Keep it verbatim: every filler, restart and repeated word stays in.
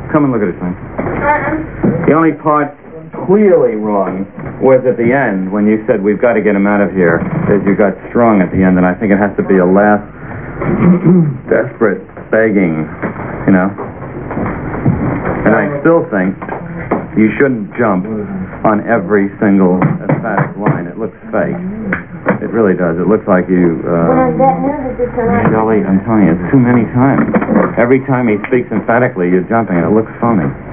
Come and look at this thing. The only part clearly wrong was at the end when you said we've got to get him out of here, that you got strong at the end, and I think it has to be a last desperate begging, you know? And I still think you shouldn't jump on every single emphatic line. It looks fake. It really does. It looks like you, uh... Shelley, I'm telling you, it's too many times. Every time he speaks emphatically, you're jumping, and it looks phony.